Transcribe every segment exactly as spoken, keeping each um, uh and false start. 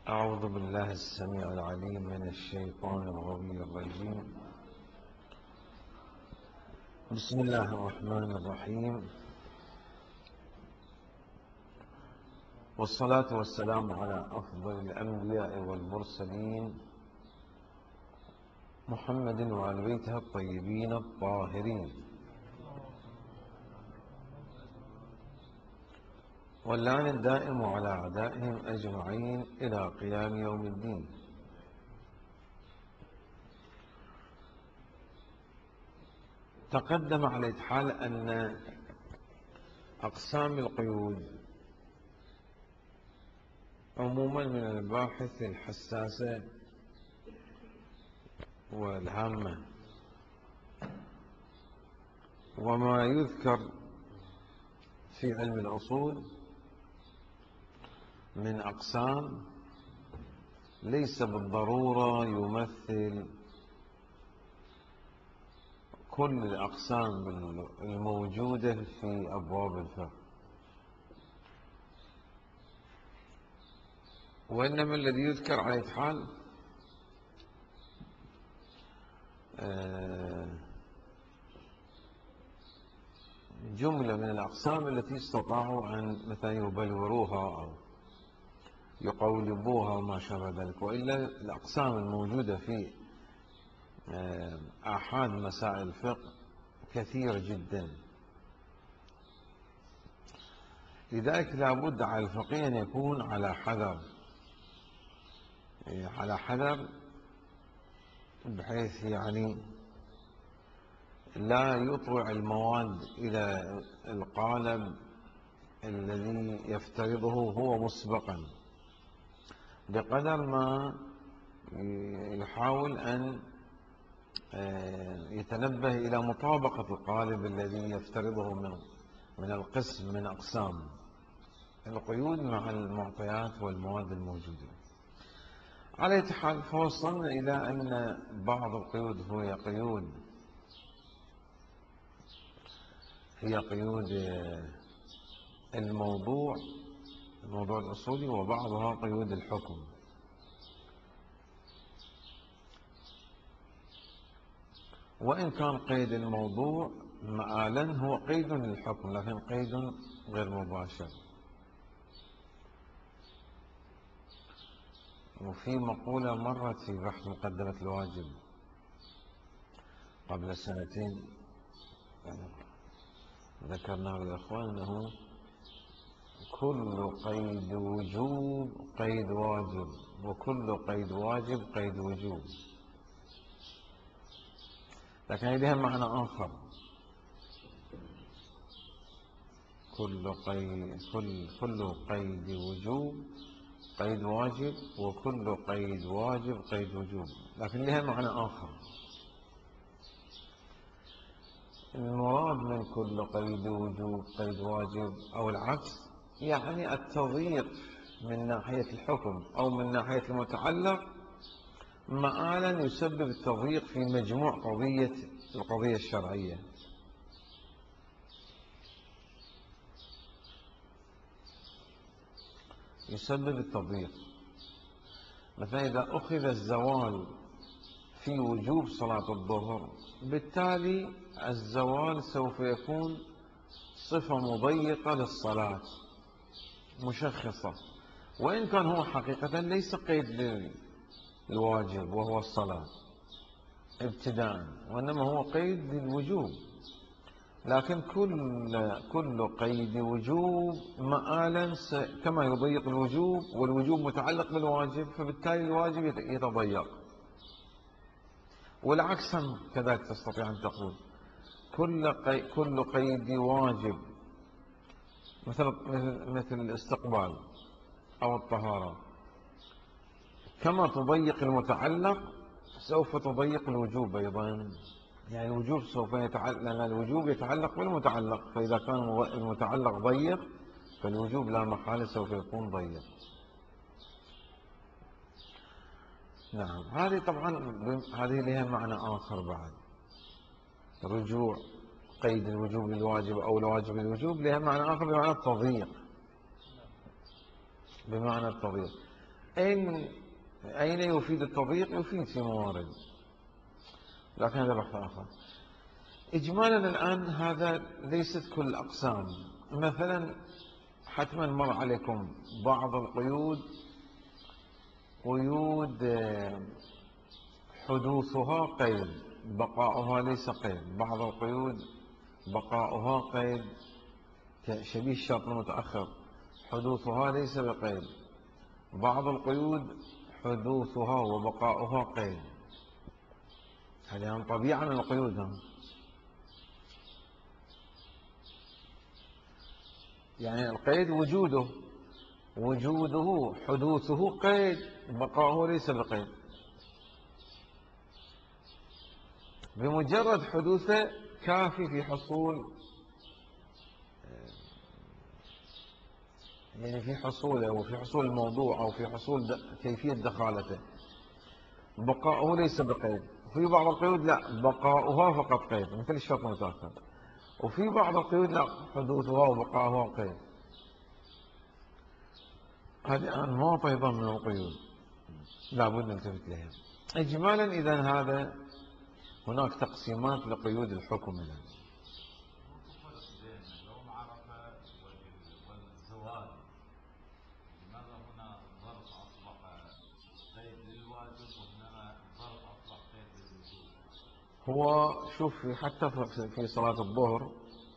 أعوذ بالله السميع العليم من الشيطان الغوي الرجيم. بسم الله الرحمن الرحيم، والصلاة والسلام على أفضل الأنبياء والمرسلين محمد وآل بيته الطيبين الطاهرين، واللعن الدائم على أعدائهم أجمعين إلى قيام يوم الدين. تقدم على الإتحال أن أقسام القيود عموما من المباحث الحساسة والهامة، وما يذكر في علم الأصول من أقسام ليس بالضرورة يمثل كل الأقسام الموجودة في أبواب الفقه، وإنما الذي يذكر على الحال جملة من الأقسام التي استطاعوا أن مثلا يبلوروها أو يقولبوها وما شابه ذلك، وإلا الأقسام الموجودة في آحاد مسائل الفقه كثير جدا. لذلك لابد على الفقيه أن يكون على حذر على حذر بحيث يعني لا يطوع المواد إلى القالب الذي يفترضه هو مسبقا، بقدر ما يحاول أن يتنبه إلى مطابقة القالب الذي يفترضه من من القسم من أقسام القيود مع المعطيات والمواد الموجودة. على أي حال، فوصلنا إلى أن بعض القيود هي قيود هي قيود الموضوع الموضوع الأصولي، وبعضها قيود الحكم. وإن كان قيد الموضوع مآلا هو قيد للحكم، لكن قيد غير مباشر. وفي مقولة مرت في بحث مقدمة الواجب قبل سنتين ذكرنا للأخوان أنه كل قيد وجوب قيد واجب، وكل قيد واجب قيد وجوب، لكن لها معنى آخر. كل قيد كل كل قيد وجوب قيد واجب، وكل قيد واجب قيد وجوب، لكن لها معنى آخر. المراد من كل قيد وجوب قيد واجب أو العكس، يعني التضييق من ناحية الحكم أو من ناحية المتعلق مآلا يسبب التضييق في مجموع قضية القضية الشرعية. يسبب التضييق. مثلا إذا أخذ الزوال في وجوب صلاة الظهر، بالتالي الزوال سوف يكون صفة مضيقة للصلاة مشخصة، وإن كان هو حقيقة ليس قيد للواجب وهو الصلاة ابتداء، وإنما هو قيد للوجوب. لكن كل كل قيد وجوب مآلا كما يضيق الوجوب، والوجوب متعلق بالواجب، فبالتالي الواجب يتضيق. والعكس كذلك تستطيع أن تقول كل قيد كل قيد واجب، مثل مثل الاستقبال أو الطهارة، كما تضيق المتعلق سوف تضيق الوجوب أيضا. يعني الوجوب سوف يتعلق، لأن الوجوب يتعلق بالمتعلق، فإذا كان المتعلق ضيق فالوجوب لا محالة سوف يكون ضيق. نعم، هذه طبعا هذه لها معنى آخر بعد. رجوع قيد الوجوب للواجب أو الواجب للوجوب لها معنى آخر، بمعنى التضييق بمعنى التضييق أين أين يفيد التضييق؟ يفيد في موارد، لكن هذا بحث آخر. إجمالا الآن هذا ليست كل الأقسام. مثلا حتما مر عليكم بعض القيود، قيود حدوثها قيد بقاؤها ليس قيد. بعض القيود بقاؤها قيد شبيه الشرط المتأخر، حدوثها ليس بقيد. بعض القيود حدوثها وبقاؤها قيد. هذه هم طبيعة من القيود هم. يعني القيد وجوده وجوده حدوثه قيد، بقاؤه ليس بقيد. بمجرد حدوثه كافي في حصول، يعني في حصوله وفي حصول الموضوع أو في حصول كيفية دخالته. بقاؤه ليس بقيد. وفي بعض القيود لا، بقاؤها فقط قيد مثل الشرط المتأخر. وفي بعض القيود لا، حدوثها وبقاؤها قيد. هذه أنماط أيضا من القيود لابد نلتفت لها. إجمالا إذا هذا هناك تقسيمات لقيود الحكم الآن. هو شوف حتى في صلاة الظهر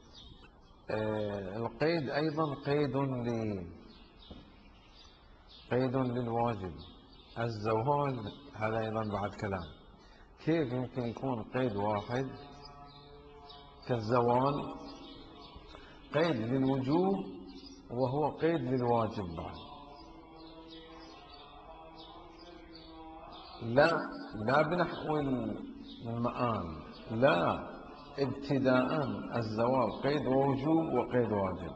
القيد أيضا قيد ل قيد للواجب. الزوال هذا أيضا بعد كلام. كيف يمكن يكون قيد واحد كالزوال قيد للوجوب وهو قيد للواجب بعد؟ لا لا بنحو المآل، لا، ابتداء الزوال قيد وجوب وقيد واجب.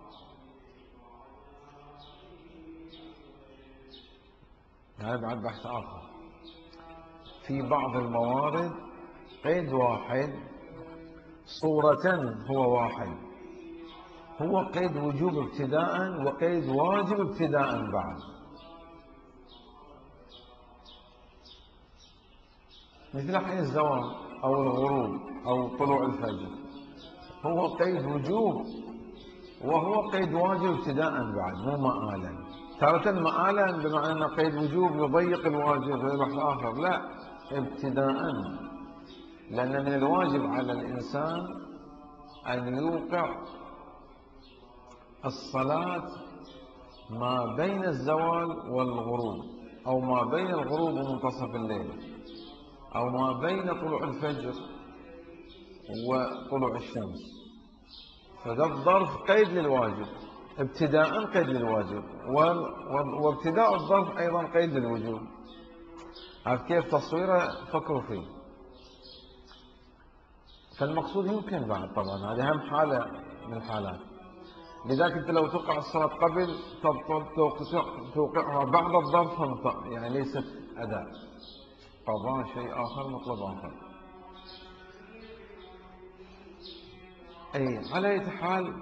هذا بعد بحث آخر. في بعض الموارد قيد واحد صورة هو واحد، هو قيد وجوب ابتداء وقيد واجب ابتداء بعد. مثل حين الزوال أو الغروب أو طلوع الفجر، هو قيد وجوب وهو قيد واجب ابتداء بعد، مو مآلا. تارة مآلا بمعنى أن قيد وجوب يضيق الواجب في بحث آخر، لا، ابتداء. لأن من الواجب على الإنسان أن يوقع الصلاة ما بين الزوال والغروب، أو ما بين الغروب ومنتصف الليل، أو ما بين طلوع الفجر وطلوع الشمس. فده الظرف قيد للواجب ابتداء، قيد للواجب، وابتداء الظرف أيضا قيد للوجوب. عارف كيف تصويره؟ فكروا فيه. فالمقصود يمكن بعد، طبعا هذه أهم حالة من الحالات. لذلك أنت لو توقع الصلاة قبل توقعها بعد الظرف يعني ليست أداء، قضاء شيء آخر، مطلب آخر. أي على أي حال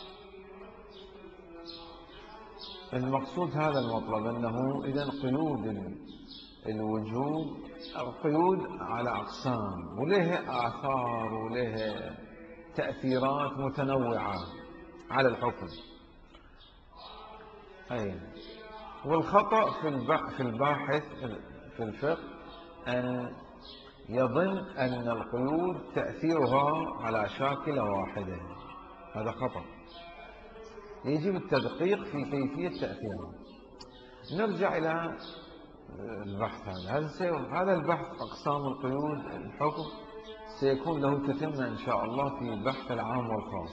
المقصود هذا المطلب، أنه إذا قيود الوجوب القيود على أقسام، وله آثار وله تأثيرات متنوعة على الحكم. أي والخطأ في الباحث في الفقه أن يظن أن القيود تأثيرها على شاكلة واحدة. هذا خطأ. يجب التدقيق في كيفية تأثيرها. نرجع إلى البحث هذا. هذا البحث أقسام القيود الحكم سيكون له تتمة إن شاء الله في البحث العام والخاص.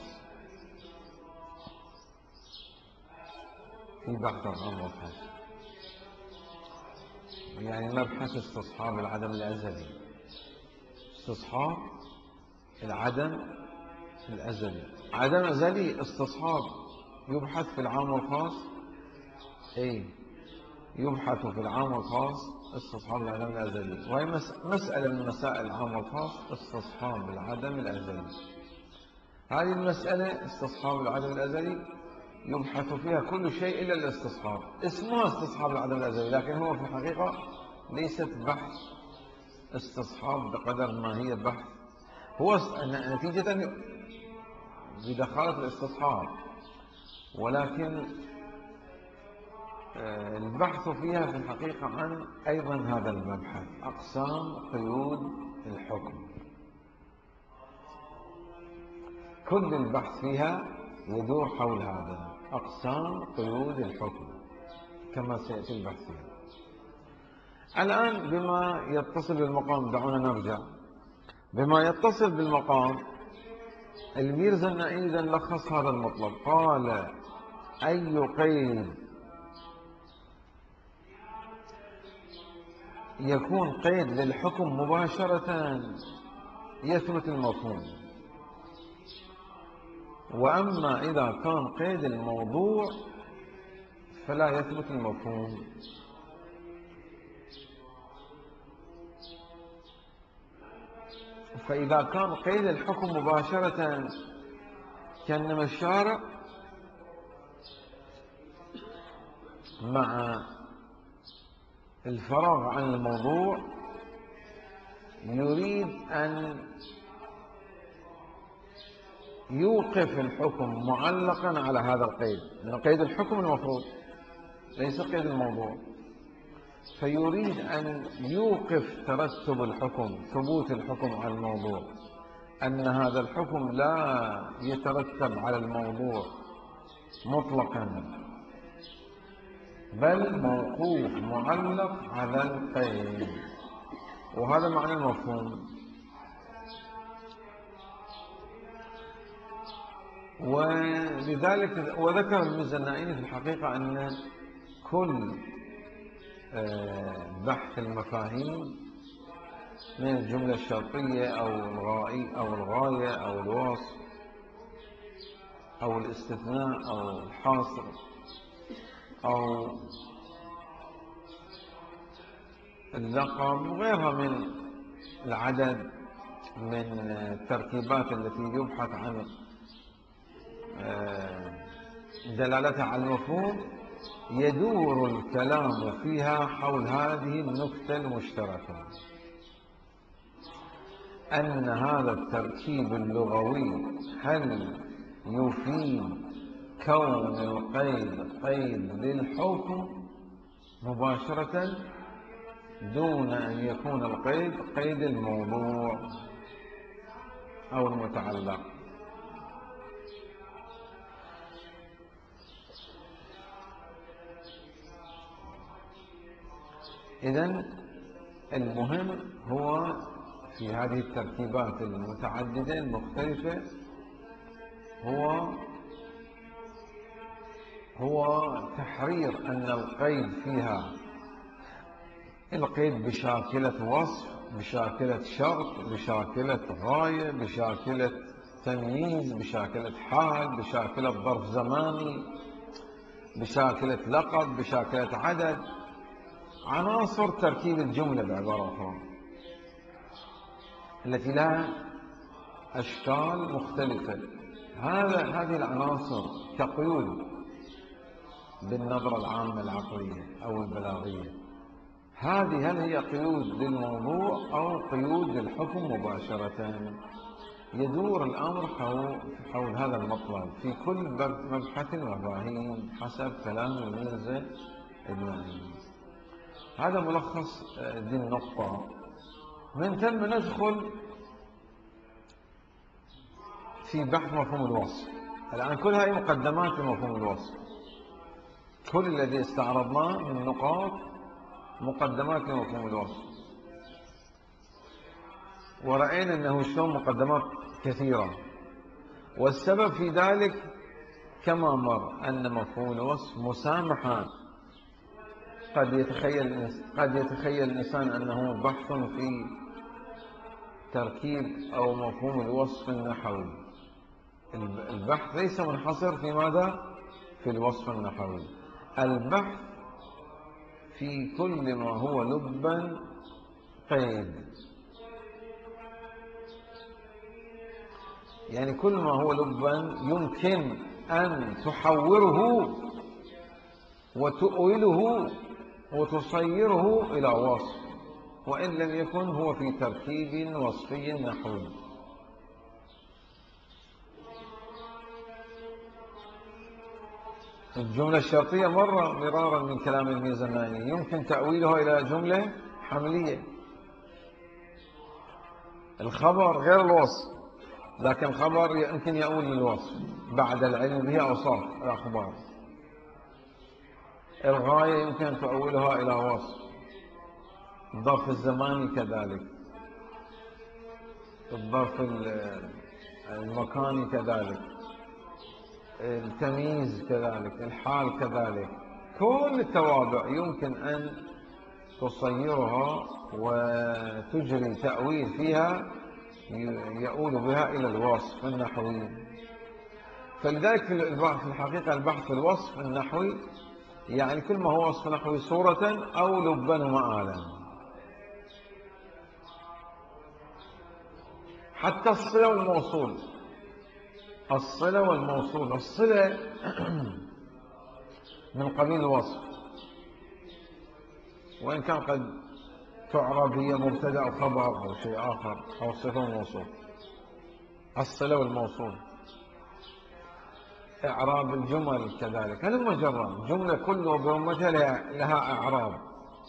في بحث العام والخاص يعني مبحث استصحاب العدم الأزلي. استصحاب العدم الأزلي، عدم أزلي استصحاب يبحث في العام والخاص. أي يبحث في العام والخاص استصحاب العدم الأزلي، وهي مسألة من مسائل العام والخاص، استصحاب العدم الأزلي. هذه المسألة استصحاب العدم الأزلي يبحث فيها كل شيء إلا الاستصحاب. اسمها استصحاب العدم الأزلي، لكن هو في الحقيقة ليست بحث استصحاب بقدر ما هي بحث، هو نتيجة بدخالة الاستصحاب، ولكن البحث فيها في الحقيقة عن أيضا هذا المبحث، أقسام قيود الحكم. كل البحث فيها يدور حول هذا، أقسام قيود الحكم، كما سيأتي البحث فيها. الآن بما يتصل بالمقام، دعونا نرجع بما يتصل بالمقام. الميرزا النائي لخص هذا المطلب، قال: أي قيد يكون قيد للحكم مباشرة يثبت المفهوم، وأما إذا كان قيد الموضوع فلا يثبت المفهوم. فإذا كان قيد الحكم مباشرة كأنما الشارع مع الفراغ عن الموضوع يريد أن يوقف الحكم معلقا على هذا القيد، لأن قيد الحكم المفروض ليس قيد الموضوع، فيريد أن يوقف ترتب الحكم، ثبوت الحكم على الموضوع، أن هذا الحكم لا يترتب على الموضوع مطلقا، بل موقوف معلق على القيد، وهذا معنى المفهوم. ولذلك وذكر الميرزا النائي في الحقيقة أن كل بحث المفاهيم من الجملة الشرطية أو الغائي أو الغاية أو الوصف أو الاستثناء أو الحاصر أو اللقب وغيرها من العدد من التركيبات التي يبحث عن دلالتها على المفهوم، يدور الكلام فيها حول هذه النكتة المشتركة، أن هذا التركيب اللغوي هل يفيد كون القيد قيد للحكم مباشرة دون أن يكون القيد قيد الموضوع أو المتعلق. إذن المهم هو في هذه التركيبات المتعددة المختلفة هو هو تحرير أن القيد فيها القيد بشاكلة وصف، بشاكلة شرط، بشاكلة غاية، بشاكلة تمييز، بشاكلة حال، بشاكلة ظرف زماني، بشاكلة لقب، بشاكلة عدد، عناصر تركيب الجملة بعبارة أخرى التي لها أشكال مختلفة. هذا هذه العناصر كقيود بالنظرة العامة العقلية أو البلاغية، هذه هل هي قيود للموضوع أو قيود للحكم مباشرة؟ يدور الأمر حول, حول هذا المطلب في كل مبحث مفاهيم حسب كلام الميرزا النائي. هذا ملخص دي النقطة. من ثم ندخل في بحث مفهوم الوصف. الآن كل هذه مقدمات لمفهوم الوصف، كل الذي استعرضناه من نقاط مقدمات لمفهوم الوصف، ورأينا أنه شلون مقدمات كثيرة، والسبب في ذلك كما مر أن مفهوم الوصف مسامحة. قد يتخيل قد يتخيل الإنسان أنه بحث في تركيب أو مفهوم الوصف النحوي. البحث ليس منحصر في ماذا؟ في الوصف النحوي. البحث في كل ما هو لبا قيد، يعني كل ما هو لبا يمكن أن تحوره وتؤوله وتصيره إلى وصف، وإن لم يكن هو في تركيب وصفي نحوي. الجملة الشرطية مرة مرارا من كلام الميزاناني يمكن تأويلها إلى جملة حملية. الخبر غير الوصف، لكن الخبر يمكن يؤول للوصف بعد العلم به أوصاف الأخبار. الغاية يمكن أن تؤولها إلى وصف. الظرف الزماني كذلك، الظرف المكاني كذلك، التمييز كذلك، الحال كذلك. كل التوابع يمكن أن تصيرها وتجري تأويل فيها يؤول بها إلى الوصف النحوي. فلذلك في الحقيقة البحث في الوصف النحوي يعني كل ما هو وصف نحوي صورة أو لبا ومآلا. حتى الصلة والموصول، الصلة والموصول، الصلة من قبيل الوصف، وإن كان قد تعرب هي مبتدأ أو خبر أو شيء آخر أو صفة وموصول. الصلة والموصول، إعراب الجمل كذلك. هل مجرد جملة كلها برمتها لها إعراب،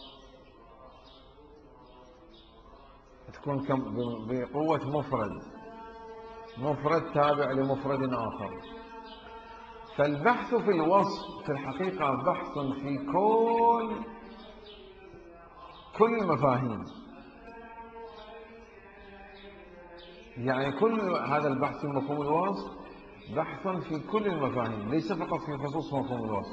تكون بقوة مفرد، مفرد تابع لمفرد آخر. فالبحث في الوصف في الحقيقة بحث في كل كل المفاهيم. يعني كل هذا البحث في مفهوم الوصف بحث في كل المفاهيم، ليس فقط في خصوص مفهوم الوصف.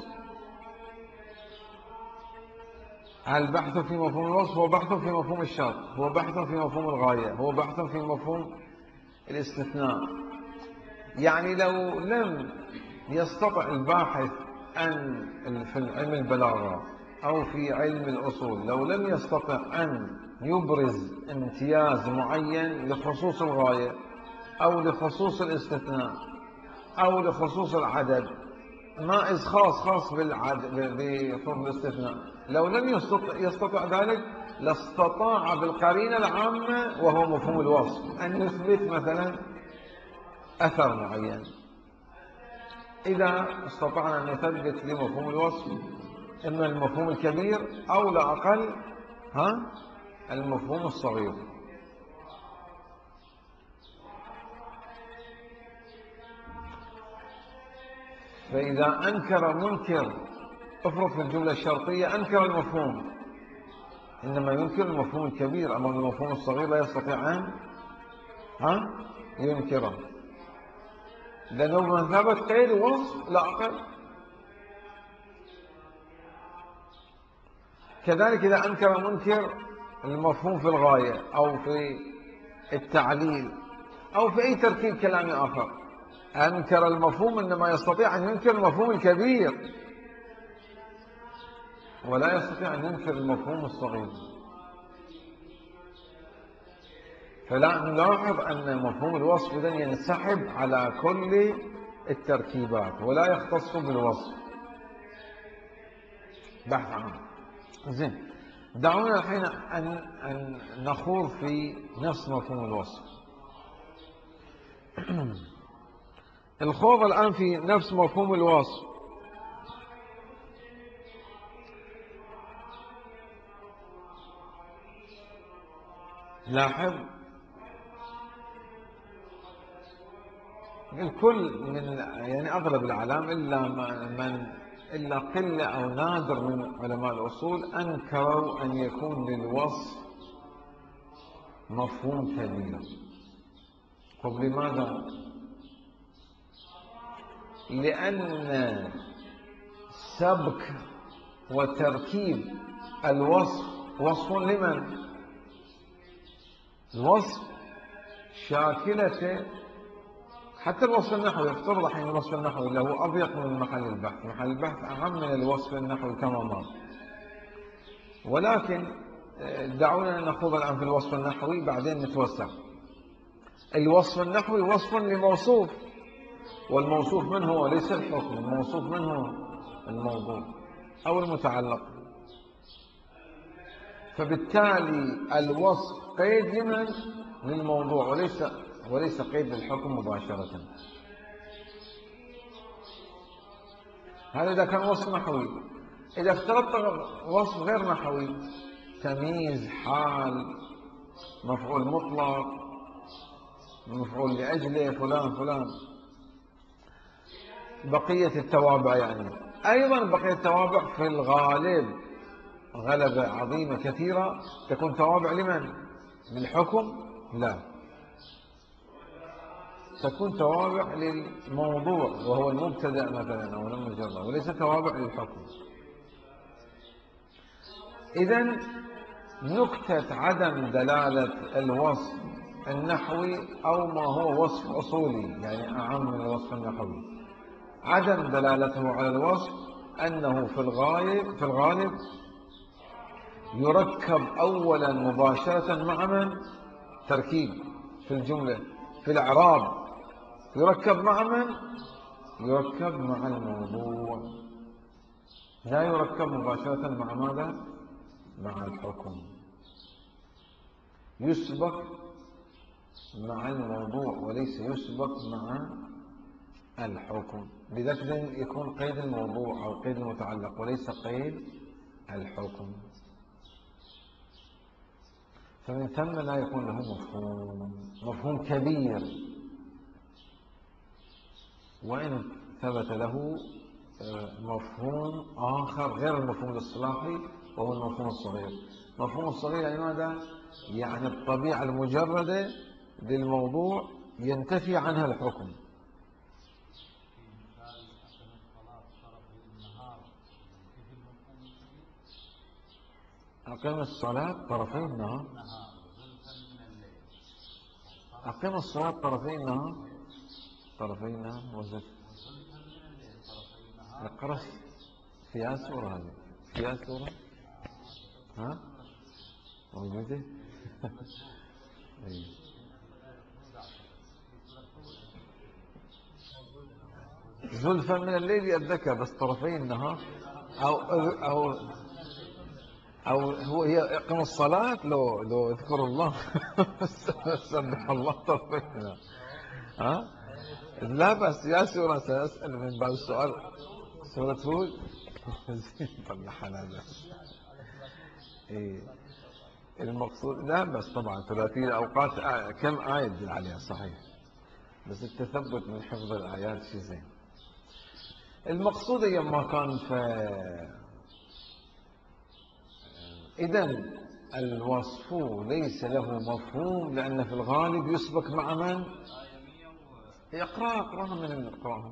البحث في مفهوم الوصف هو بحث في مفهوم الشرط، هو بحث في مفهوم الغاية، هو بحث في مفهوم الاستثناء. يعني لو لم يستطع الباحث أن في علم البلاغة أو في علم الأصول، لو لم يستطع أن يبرز امتياز معين لخصوص الغاية أو لخصوص الاستثناء أو لخصوص العدد، مائز خاص خاص بالعدد بفضل الاستثناء، لو لم يستطع, يستطع ذلك لاستطاع بالقرينة العامة وهو مفهوم الوصف أن يثبت مثلا أثر معين. إذا استطعنا أن نثبت لمفهوم الوصف إما المفهوم الكبير أو لا أقل ها المفهوم الصغير. فإذا أنكر منكر، افرض في الجملة الشرطية أنكر المفهوم، إنما ينكر المفهوم الكبير، أما المفهوم الصغير لا يستطيع أن ها ينكره، لأنه بمثابة قيد وصف لا أقل. كذلك إذا أنكر منكر المفهوم في الغاية أو في التعليل أو في أي تركيب كلامي آخر، أنكر المفهوم إنما يستطيع أن ينكر المفهوم الكبير ولا يستطيع أن ينكر المفهوم الصغير. فلا نلاحظ أن مفهوم الوصف إذن ينسحب على كل التركيبات ولا يختص بالوصف. بحث عنه. زين، دعونا الحين أن, أن نخوض في نفس مفهوم الوصف. الخوض الآن في نفس مفهوم الوصف. لاحظ الكل من يعني أغلب العالم إلا من إلا قلة أو نادر من علماء الأصول أنكروا أن يكون للوصف مفهوم كبير. طب لماذا؟ لأن سبك وتركيب الوصف وصف لمن؟ الوصف شاكلة، حتى الوصف النحوي افترض الحين الوصف النحوي اللي هو أضيق من محل البحث، محل البحث أهم من الوصف النحوي تماما. ولكن دعونا نخوض الآن في الوصف النحوي بعدين نتوسع. الوصف النحوي وصف لموصوف، والموصوف منه هو ليس الحكم، الموصوف منه الموضوع أو المتعلق. فبالتالي الوصف قيد لمن؟ للموضوع، وليس وليس قيد للحكم مباشرة. هذا إذا كان وصف نحوي. إذا افترضت وصف غير نحوي، تمييز، حال، مفعول مطلق، مفعول لأجله، فلان فلان، بقية التوابع يعني. أيضا بقية التوابع في الغالب غلبة عظيمة كثيرة تكون توابع لمن؟ للحكم؟ لا، تكون توابع للموضوع وهو المبتدأ مثلا أو المجرد، وليس توابع للحكم. إذن نكتة عدم دلالة الوصف النحوي أو ما هو وصف أصولي يعني أعم من الوصف النحوي، عدم دلالته على الوصف أنه في الغالب في الغالب يركب أولا مباشرة مع من؟ تركيب في الجملة في الإعراب يركب مع من؟ يركب مع الموضوع، لا يركب مباشرة مع ماذا؟ مع الحكم. يسبق مع الموضوع وليس يسبق مع الحكم. بذلك يكون قيد الموضوع أو قيد المتعلق وليس قيد الحكم. فمن ثم لا يكون له مفهوم مفهوم كبير، وإن ثبت له مفهوم آخر غير المفهوم الاصطلاحي وهو المفهوم الصغير. المفهوم الصغير يعني ماذا؟ يعني الطبيعة المجردة للموضوع ينتفي عنها الحكم. أقم الصلاة طرفي النهار، أقم الصلاة طرفي النهار، طرفي النهار وزف اقرأ فيها سورة، هذه فيها سورة ها موجودة زلفا من الليل يأذكى، بس طرفي النهار أو أو أو هو هي اقم الصلاة لو لو اذكر الله سبح الله طرفي النهار. ها لا بس يا سورة سأسأل من بعد السؤال سورة هود طلع حلال. إيه المقصود لا بس طبعا ثلاثين الأوقات كم آية تدل عليها صحيح، بس التثبت من حفظ الآيات شيء زين. المقصود لما كان ف إذن الوصف ليس له مفهوم لأن في الغالب يسبق مع من؟ يقرأ اقراها من القرآن.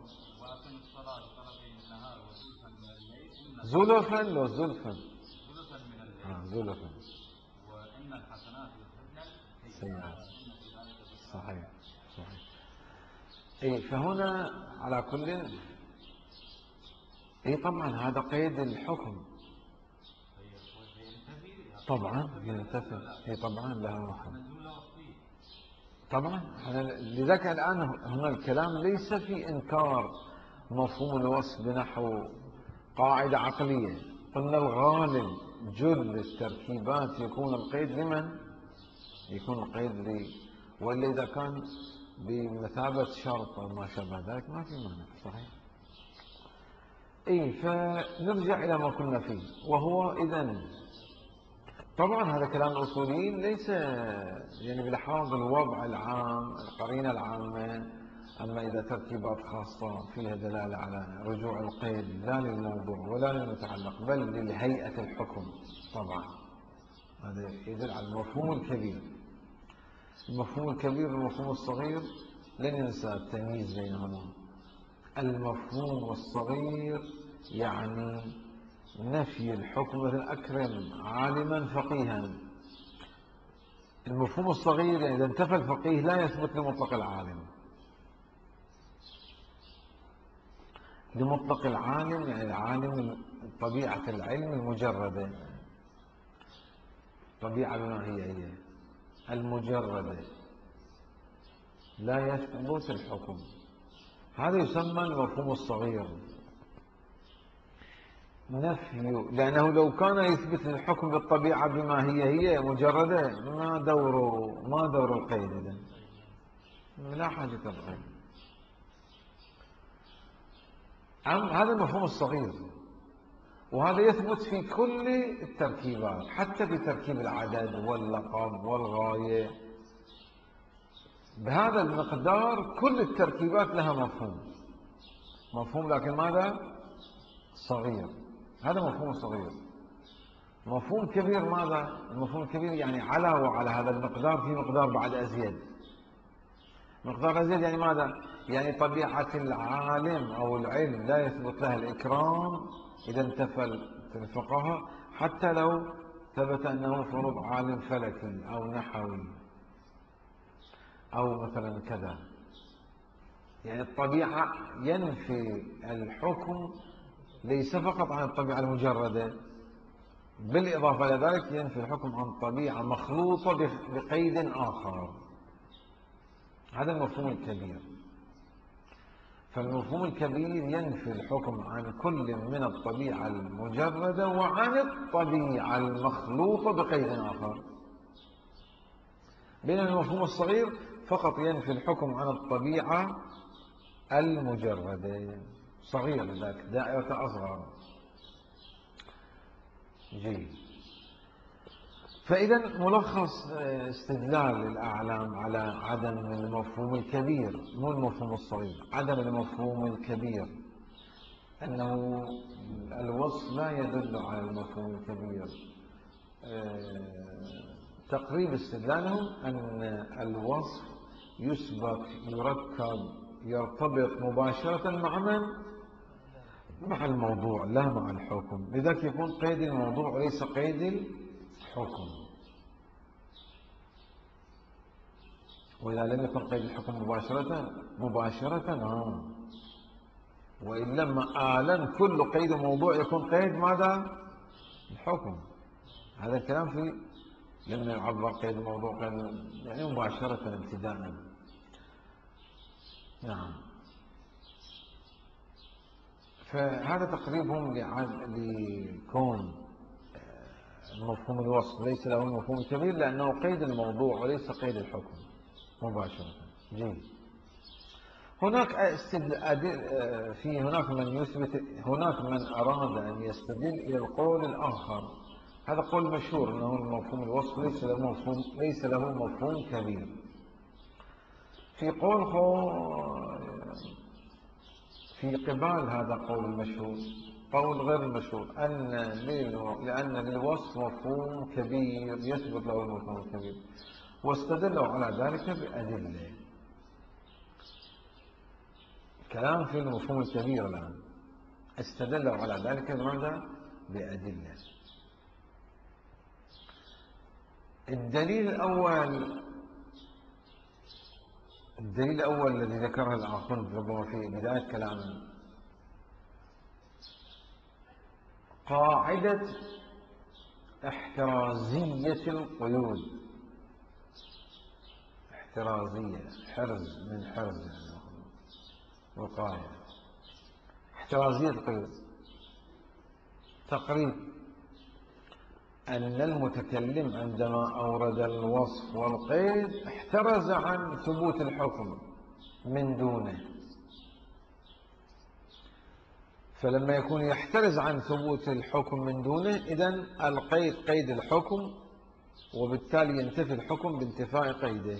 زلفا لو زلفا زلفا وإن الحسنات يذهبن صحيح صحيح. إيه فهنا على كل إيه طبعا هذا قيد الحكم طبعا ينتفي. إيه طبعا لها مفهوم طبعا. لذلك الآن هنا الكلام ليس في إنكار مفهوم الوصف بنحو قاعدة عقلية. قلنا الغالب جل التركيبات يكون القيد لمن؟ يكون القيد لي، وإلا إذا كان بمثابة شرط أو ما شابه ذلك ما في مانع صحيح. إيه فنرجع إلى ما كنا فيه وهو إذن طبعا هذا كلام الأصوليين ليس يعني بلحاظ الوضع العام القرينة العامة. أما إذا تركيبات خاصة فيها دلالة على رجوع القيد لا للموضوع ولا للمتعلق بل للهيئة الحكم، طبعا هذا يدل على المفهوم الكبير. المفهوم الكبير والمفهوم الصغير لن ينسى التمييز بينهما. المفهوم الصغير يعني نفي الحكم، مثل أكرم عالما فقيها. المفهوم الصغير يعني إذا انتفى الفقيه لا يثبت لمطلق العالم. لمطلق العالم يعني العالم طبيعة العلم المجردة، طبيعة بما هي هي المجردة لا يثبت الحكم. هذا يسمى المفهوم الصغير. نفي، لأنه لو كان يثبت الحكم بالطبيعة بما هي هي مجردة، ما دوره ما دور القيد إذن، لا حاجة القيد. هذا المفهوم الصغير، وهذا يثبت في كل التركيبات، حتى في تركيب العدد واللقب والغاية. بهذا المقدار كل التركيبات لها مفهوم مفهوم لكن ماذا؟ صغير. هذا مفهوم صغير. مفهوم كبير ماذا؟ المفهوم الكبير يعني علاوة على هذا المقدار في مقدار بعد أزيد. مقدار أزيد يعني ماذا؟ يعني طبيعة العالم أو العلم لا يثبت لها الإكرام إذا انتفى الفقهاء، حتى لو ثبت أنه فرض عالم فلكي أو نحوي أو مثلا كذا. يعني الطبيعة ينفي الحكم ليس فقط عن الطبيعة المجردة، بالإضافة إلى ذلك ينفي الحكم عن طبيعة مخلوطة بقيد آخر. هذا المفهوم الكبير. فالمفهوم الكبير ينفي الحكم عن كل من الطبيعة المجردة وعن الطبيعة المخلوطة بقيد آخر، بينما المفهوم الصغير فقط ينفي الحكم عن الطبيعة المجردة. صغير لذلك دائرة أصغر. جيد. فإذا ملخص استدلال الأعلام على عدم المفهوم الكبير، مو المفهوم الصغير، عدم المفهوم الكبير، أنه الوصف لا يدل على المفهوم الكبير. تقريب استدلالهم أن الوصف يسبق يركب يرتبط مباشرة مع من؟ مع الموضوع لا مع الحكم، لذلك يكون قيد الموضوع وليس قيد الحكم. وإذا لم يكن قيد الحكم مباشرة مباشرة ها، وإن لما أعلن كل قيد موضوع يكون قيد ماذا؟ الحكم. هذا الكلام في لما يعبر قيد الموضوع قيد يعني مباشرة ابتداء. نعم. فهذا تقريبهم لكون مفهوم الوصف ليس له المفهوم الكبير لأنه قيد الموضوع وليس قيد الحكم مباشرة. جيد. هناك في هناك من يثبت، هناك من أراد أن يستدل إلى القول الآخر. هذا قول مشهور أنه المفهوم الوصف ليس له مفهوم ليس له مفهوم كبير. في قول في قبال هذا قول المشهور قول غير المشهور أن لأن للوصف مفهوم كبير يثبت له المفهوم الكبير، واستدلوا على ذلك بأدلة. كلام في المفهوم الكبير الآن، استدلوا على ذلك بماذا؟ بأدلة. الدليل الأول الدليل الأول الذي ذكره الآخرون ربما في بداية كلامه قاعدة احترازية القيود. احترازية، حرز من حرز يعني وقاية. احترازية القيود تقريب أن المتكلم عندما أورد الوصف والقيد احترز عن ثبوت الحكم من دونه. فلما يكون يحترز عن ثبوت الحكم من دونه إذن القيد قيد الحكم، وبالتالي ينتفي الحكم بانتفاء قيده.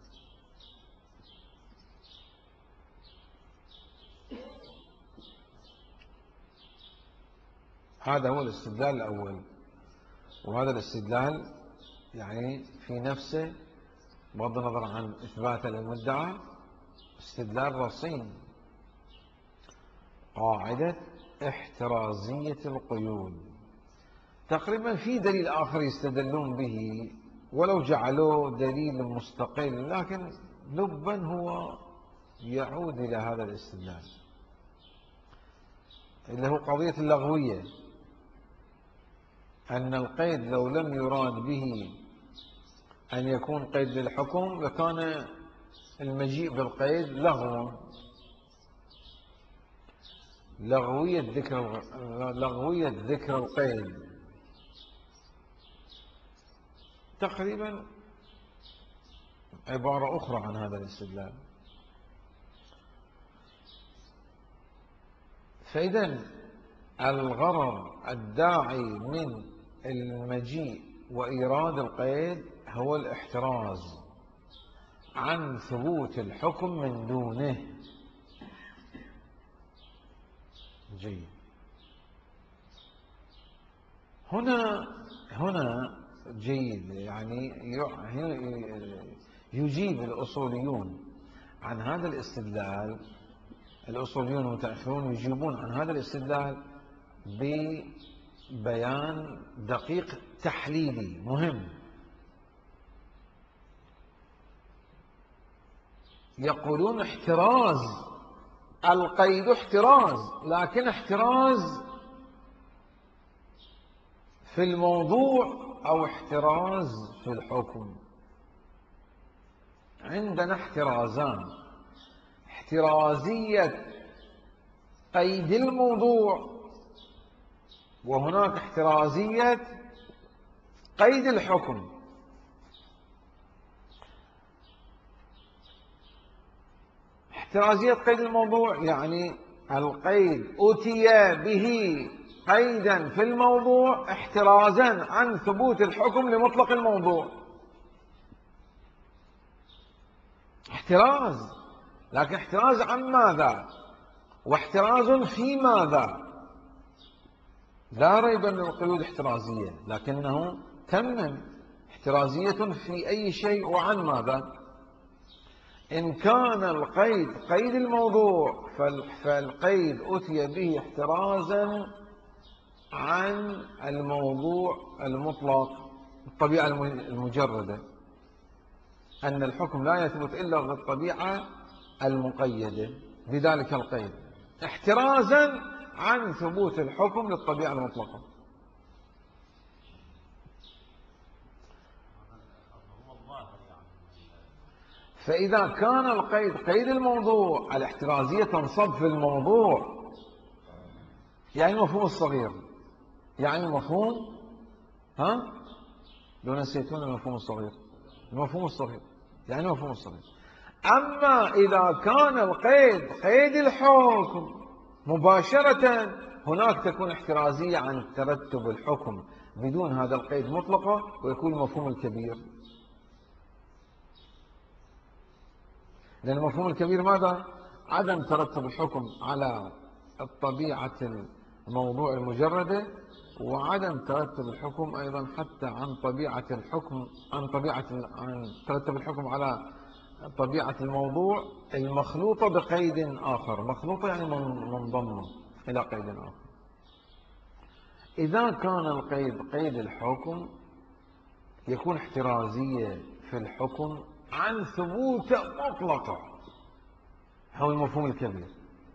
هذا هو الاستدلال الأول، وهذا الاستدلال يعني في نفسه بغض النظر عن إثبات المدعى استدلال رصين. قاعدة احترازية القيود. تقريبا في دليل آخر يستدلون به ولو جعلوه دليل مستقل، لكن لبا هو يعود إلى هذا الاستدلال اللي هو قضية اللغوية، أن القيد لو لم يراد به أن يكون قيد للحكم لكان المجيء بالقيد لغوا. لغوية ذكر لغوية ذكر القيد تقريبا عبارة أخرى عن هذا الاستدلال. فإذا الغرض الداعي من المجيء وإيراد القيد هو الاحتراز عن ثبوت الحكم من دونه. جيد. هنا هنا جيد، يعني يجيب الأصوليون عن هذا الاستدلال، الأصوليون المتأخرون يجيبون عن هذا الاستدلال ببيان دقيق تحليلي مهم. يقولون احتراز القيد احتراز، لكن احتراز في الموضوع أو احتراز في الحكم. عندنا احترازان: احترازية قيد الموضوع، وهناك احترازية قيد الحكم. احترازية قيد الموضوع يعني القيد أتي به قيدا في الموضوع احترازا عن ثبوت الحكم لمطلق الموضوع. احتراز، لكن احتراز عن ماذا؟ واحتراز في ماذا؟ لا ريب أن القيود احترازية، لكنه تمم احترازية في أي شيء وعن ماذا؟ إن كان القيد قيد الموضوع فالقيد أتي به احترازا عن الموضوع المطلق، الطبيعة المجردة، أن الحكم لا يثبت إلا بالطبيعة المقيدة بذلك القيد، احترازا عن ثبوت الحكم للطبيعة المطلقة. فإذا كان القيد قيد الموضوع الاحترازية تنصب في الموضوع، يعني المفهوم الصغير، يعني المفهوم ها لو نسيتون المفهوم الصغير، المفهوم الصغير يعني المفهوم الصغير. أما إذا كان القيد قيد الحكم مباشرة، هناك تكون احترازية عن ترتب الحكم بدون هذا القيد مطلقة، ويكون المفهوم الكبير. لأن المفهوم الكبير ماذا؟ عدم ترتب الحكم على الطبيعة الموضوع المجردة، وعدم ترتب الحكم أيضا حتى عن طبيعة الحكم عن طبيعة عن ترتب الحكم على طبيعة الموضوع المخلوطة بقيد آخر، مخلوطة يعني منضمة إلى قيد آخر. إذا كان القيد قيد الحكم يكون احترازية في الحكم عن ثبوت مطلقة، هو المفهوم الكبير.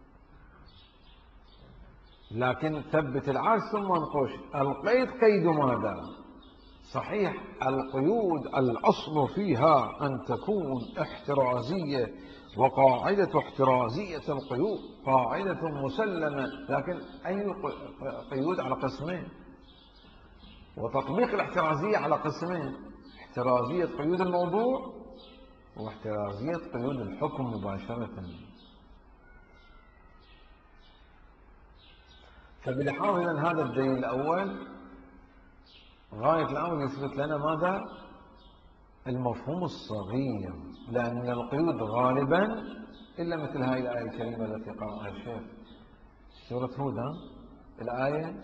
لكن ثبت العكس ثم انقش. القيد قيد ماذا؟ صحيح القيود الأصل فيها أن تكون احترازية، وقاعدة احترازية القيود قاعدة مسلمة، لكن أي قيود على قسمين، وتطبيق الاحترازية على قسمين: احترازية قيود الموضوع واحترازية قيود الحكم مباشرة. فبلحاظ إذن هذا الدليل الأول غاية الأمر يثبت لنا ماذا؟ المفهوم الصغير، لأن القيود غالبا إلا مثل هذه الآية الكريمة التي قرأها الشيخ سورة هود، الآية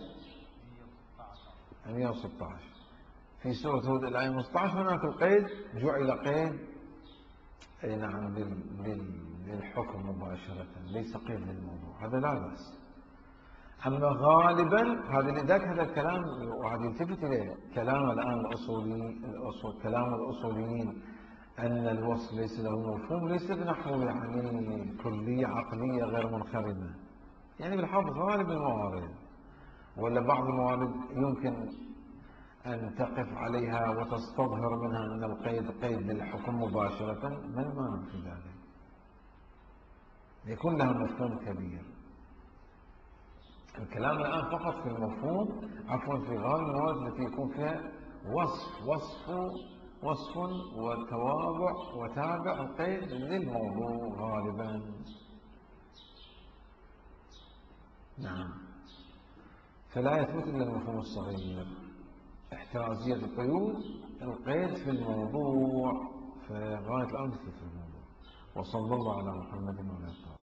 مئة وستة عشر في سورة هود الآية مئة وستة عشر، هناك القيد جعل قيد أي نعم للحكم مباشرة، ليس قيد للموضوع، هذا لا بأس. أما غالبا هذا لذلك هذا الكلام، وهذا يلتفت إليه كلام الآن الأصولي الأصول كلام الأصوليين أن الوصف ليس له مفهوم، ليس بنحو يعني كلية عقلية غير منخرمة، يعني بالحفظ غالب الموارد، ولا بعض الموارد يمكن أن تقف عليها وتستظهر منها أن القيد قيد للحكم مباشرة، ما المانع في ذلك؟ يكون لها مفهوم كبير. الكلام الآن فقط في المفهوم، عفوا في غالب الموارد التي يكون فيها وصف وصف وصف وتوابع وتابع القيد للموضوع غالبا. نعم. فلا يثبت إلا المفهوم الصغير. احترازية القيود القيد في الموضوع، فغاية الأمر في الموضوع. وصلى الله على محمد وعلى آله.